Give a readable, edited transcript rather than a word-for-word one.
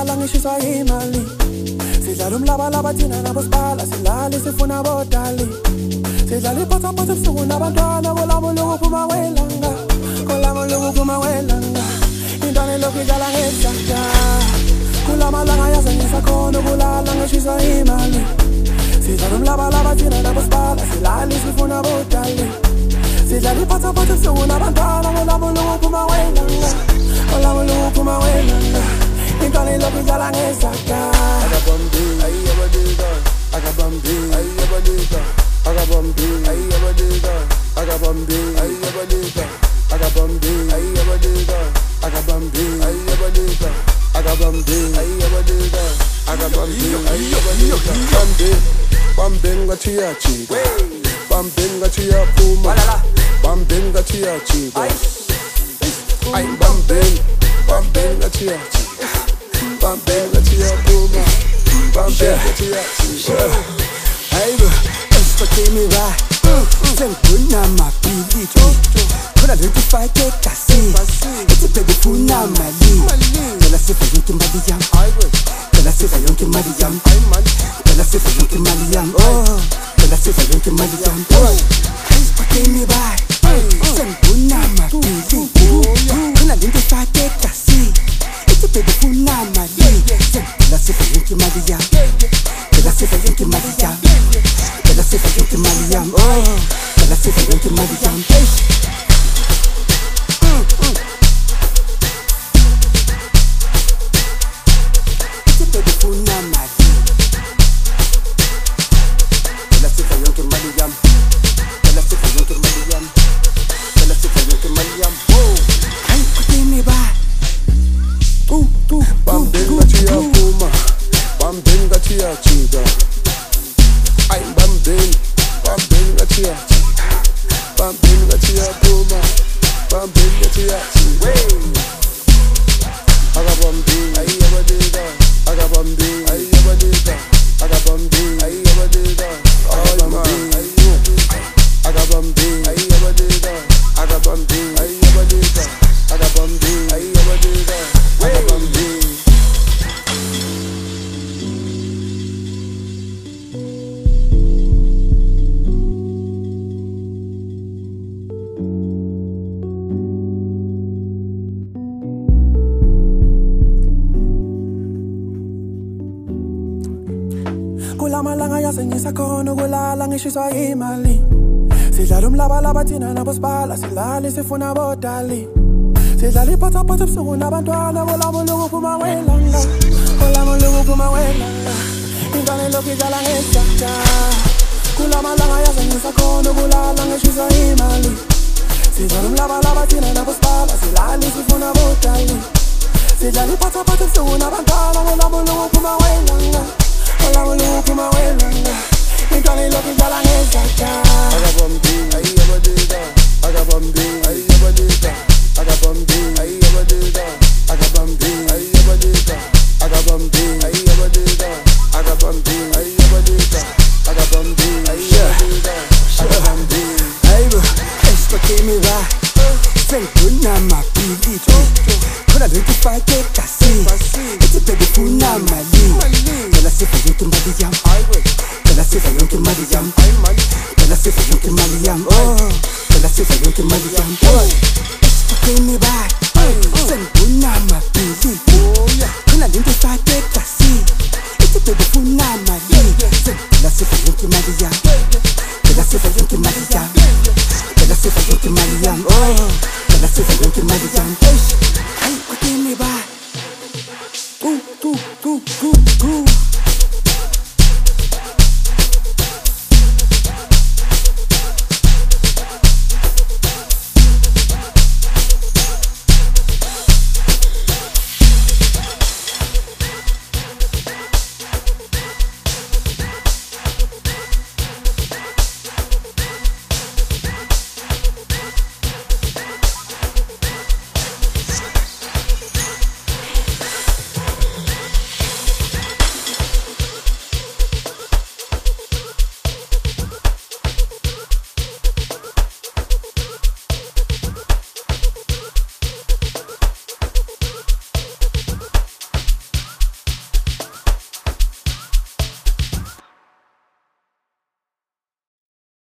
kulala ngishiswa imali. Sidlala umlabalaba thina nabosibala, silale sifuna bodali. Sidlala iphathaphatha ebusuku nabantwana, kolamo lokuphuma welanga, kolamo lokuphuma welanga. Intwana elokhu idlala ngezandla, kulamalanga yaze ngisakhona ukulala ngishiswa imali. Sidlala umlabalaba thina nabosibala, silale sifuna bodali. Sidlala iphathaphatha ebusuku nabantwana, kolamo lokuphuma welanga, kolamo lokuphuma welanga. Intwana elokhu idlala ngezandla. Agabambi, ayi abadika, agabambi, ayi abadika, agabambi, ayi abadika, agabambi, ayi abadika, agabambi, ayi abadika, agabambi, ayi abadika, agabambi, ayi abadika, agabambi, ayi abadika. Bambi, bambi ngathi yachika, bambi ngathi yaphuma, bambi ngathi yachika, ayi bambi, bambi ngathi yachika, bambi ngathi yaphuma, bambi ngathi yachika. Hayibo, esifakeni ba, sengifuna amabhilidi, khona lento ifake egazini, ithi baby funa mali, ngicela siva yonke imali yami, ngicela siva yonke imali yami, ngicela siva yonke imali yami, oh, ngicela siva yonke imali yami. Esifakeni ba, sengifuna amabhilidi, khona lento ifake egazini, ithi baby funa mali, ngicela siva yonke imali yami, ngicela siva yonke imali yami. Ngicela siva yonke imali yami, oh, ngicela siva yonke imali yami. Ithi baby funa mali, ngicela siva yonke imali yami, ngicela siva yonke imali yami, ngicela siva yonke imali yami. Hayi kudini ba, bambi ngathi yaphuma, bambi ngathi yachika. Ay bambing, bambing ngathi yachika, bambing ngathi yaphuma, bambing ngathi yachika. Agabambing, ayi abadika, agabambing, ayi abadika, agabambing, ayi abadika, agabambing, agabambing, ayi abadika, agabambing, ayi abadika, agabambing, ayi abadika, agabambing. Kulamalanga yaze ngisakhona ukulala ngishiswa imali. Sidlala umlabalaba thina nabosibala, silale sifuna bodali. Sidlala iphathaphatha ebusuku nabantwana, kolamo lokuphuma welanga, kolamo lokuphuma welanga. Intwana elokhu idlala ngezandla, kulamalanga yaze ngisakhona ukulala ngishiswa imali. Sidlala umlabalaba thina nabosibala, silale sifuna bodali. Sidlala iphathaphatha ebusuku nabantwana, kolamo lokuphuma welanga, kolamo lokuphuma welanga. Intwana elokhu idlala ngezandla. Agabambing, ayi abadika, agabambing, ayi abadika, agabambing, ayi abadika, agabambing, ayi abadika, agabambing, ayi abadika, agabambing, ayi abadika, agabambing, ayi abadika, agabambing. hayibo, esifakeni ba, sengifuna amabhilidi, khona lento ifake egazini, ithi baby funa mali, ngicela siva yonke imali yami, ngicela siva yonke imali yami, ngicela siva yonke imali yami, oh, ngicela siva yonke imali yami. Esifakeni ba, sengifuna amabhilidi, khona lento ifake egazini, ithi baby funa mali, ngicela siva yonke imali yami, ngicela siva yonke imali yami, ngicela siva yonke imali yami, oh, ngicela siva yonke imali yami. Hayi kudini ba,